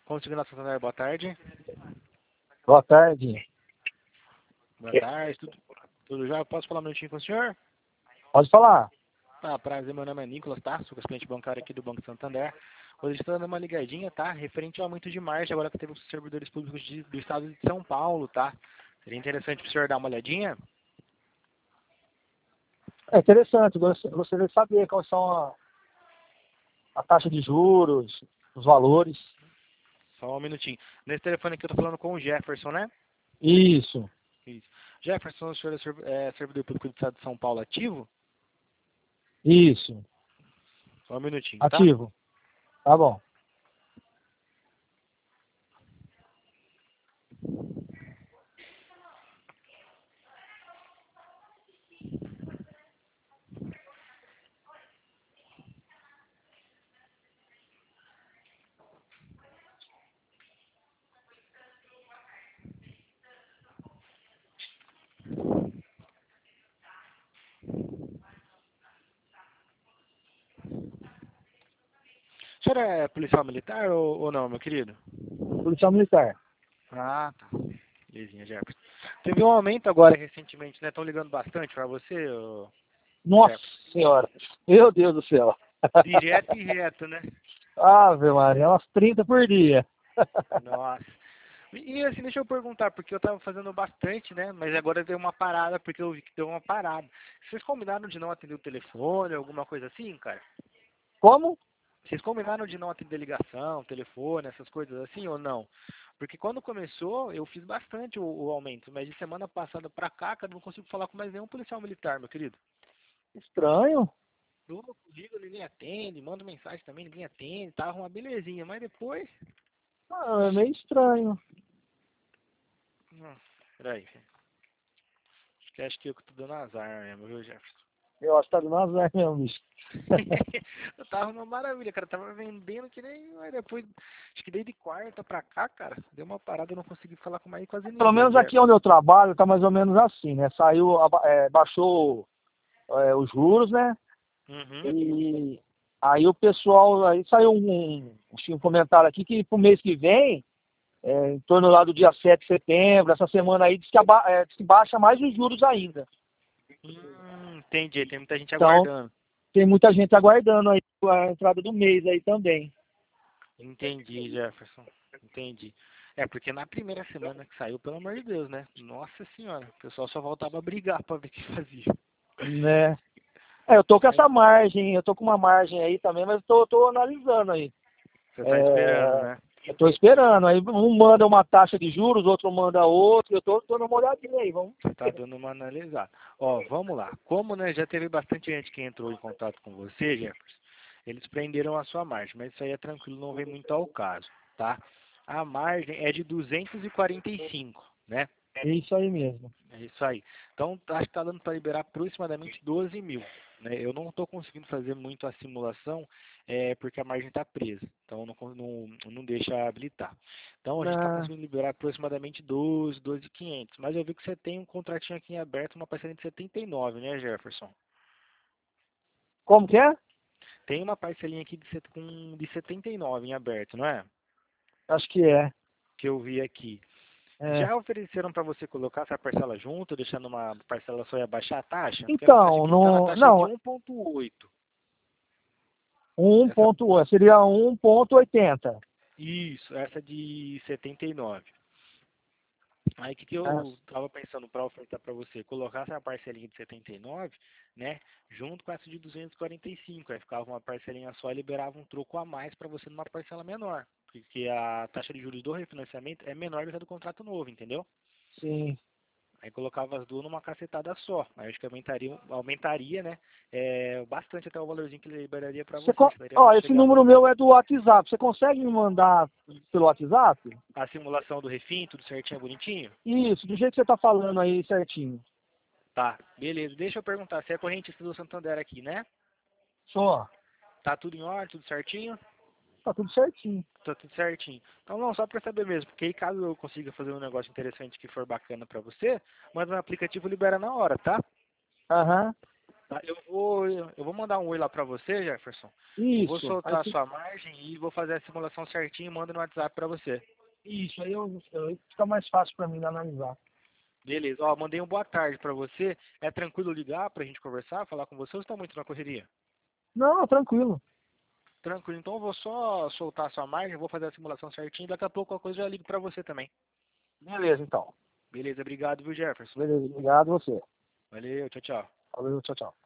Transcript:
Consignado Santander, boa tarde. Boa tarde. Boa tarde, tudo já? Posso falar um minutinho com o senhor? Pode falar. Tá, prazer, meu nome é Nicolas, tá? Sou cliente bancário aqui do Banco Santander. Hoje estou dando uma ligadinha, tá? Referente ao aumento de margem, agora que teve os servidores públicos do estado de São Paulo, tá? Seria interessante para o senhor dar uma olhadinha? É interessante, gostaria de saber quais são a taxa de juros, os valores. Só um minutinho. Nesse telefone aqui eu tô falando com o Jefferson, né? Isso. Isso. Jefferson, o senhor é servidor público do estado de São Paulo ativo? Isso. Só um minutinho, tá? Ativo. Tá bom. O senhor é policial militar ou não, meu querido? Policial Militar. Ah, tá. Belezinha, Jefferson. Teve um aumento agora recentemente, né? Estão ligando bastante para você, Nossa Jefferson? Senhora. Meu Deus do céu. Direto e reto, né? Ave Maria, umas 30 por dia. Nossa. E assim, deixa eu perguntar, porque eu tava fazendo bastante, né? Mas agora deu uma parada, porque eu vi que deu uma parada. Vocês combinaram de não atender o telefone, alguma coisa assim, cara? Como? Vocês combinaram de não atender ligação, telefone, essas coisas assim ou não? Porque quando começou, eu fiz bastante o aumento, mas de semana passada pra cá, cara, eu não consigo falar com mais nenhum policial militar, meu querido. Estranho. Eu ligo, ninguém atende, mando mensagem também, ninguém atende, tava uma belezinha, mas depois... Ah, é meio estranho. Nossa, peraí. Acho que eu que tô dando azar mesmo, viu, Jefferson? Eu acho que tá dando azar mesmo, bicho. Eu tava uma maravilha, cara. Tava vendendo que nem. Mas depois, acho que desde quarta pra cá, cara, deu uma parada, eu não consegui falar com mais quase Pelo ninguém, menos aqui onde eu trabalho tá mais ou menos assim, né? Baixou os juros, né? Uhum. E aí o pessoal, aí saiu um comentário aqui que pro mês que vem, em torno lá do dia 7 de setembro, essa semana aí, diz que baixa mais os juros ainda. Entendi, tem muita gente Então, aguardando. tem muita gente aguardando aí a entrada do mês aí também. Entendi, Jefferson. Entendi. É, porque na primeira semana que saiu, pelo amor de Deus, né? Nossa senhora, o pessoal só voltava a brigar pra ver o que fazia. Né? Eu tô com Mas essa margem, eu tô com uma margem aí também, mas tô analisando aí. você tá esperando, É, né? eu tô esperando. Aí um manda uma taxa de juros, outro manda outra. Eu tô dando uma olhadinha aí, vamos. Você tá dando uma analisada. Ó, vamos lá. Como, né, já teve bastante gente que entrou em contato com você, Jefferson, eles prenderam a sua margem, mas isso aí é tranquilo, não vem muito ao caso, tá? A margem é de 245, né? É isso aí mesmo. É isso aí. Então, acho que tá dando para liberar aproximadamente 12 mil, né? Eu não estou conseguindo fazer muito a simulação, porque a margem está presa. Então, não deixa habilitar. Então, a gente está Ah, conseguindo liberar aproximadamente 12.500. Mas eu vi que você tem um contratinho aqui em aberto, uma parcela de 79, né, Jefferson? como que é? Tem uma parcelinha aqui de 79 em aberto, não é? Acho que é. Que eu vi aqui. É. Já ofereceram para você colocar essa parcela junto, deixando uma parcela só e abaixar a taxa? Porque essa taxa Então, aqui está na no, taxa de não, 1,8. Essa, 1,8 seria 1,80. essa de 79. Aí o que Ah, eu estava pensando para ofertar para você? Colocar essa parcelinha de 79, né? Junto com essa de 245. Aí ficava uma parcelinha só e liberava um troco a mais para você numa parcela menor. Porque a taxa de juros do refinanciamento é menor do que a do contrato novo, entendeu? sim. Aí colocava as duas numa cacetada só. Aí acho que aumentaria, né? Bastante até o valorzinho que ele liberaria para você. Acho que daria para Esse chegar número meu é do WhatsApp. Você consegue me mandar pelo WhatsApp? a simulação do refim, tudo certinho, bonitinho? Isso, do jeito que você tá falando aí certinho. Tá, beleza. Deixa eu perguntar, você é correntista do Santander aqui, né? Só. Tá tudo em ordem, tudo certinho? Tá tudo certinho. Tá tudo certinho. Então não, só pra saber mesmo, porque aí caso eu consiga fazer um negócio interessante que for bacana pra você, manda no aplicativo libera na hora, tá? Aham. Tá, eu vou mandar um oi lá para você, Jefferson. Eu vou Isso, soltar a sua margem e vou fazer a simulação certinho e mando no WhatsApp para você. isso, aí fica mais fácil para mim analisar. Beleza, ó, mandei um boa tarde para você. É tranquilo ligar pra gente conversar, falar com você ou você tá muito na correria? Não, tranquilo. Tranquilo, então eu vou só soltar a sua margem, vou fazer a simulação certinho e daqui a pouco a coisa eu já ligo para você também. Beleza, então. Beleza, obrigado, viu, Jefferson? Beleza, obrigado você. Valeu, tchau, tchau. Valeu, tchau, tchau.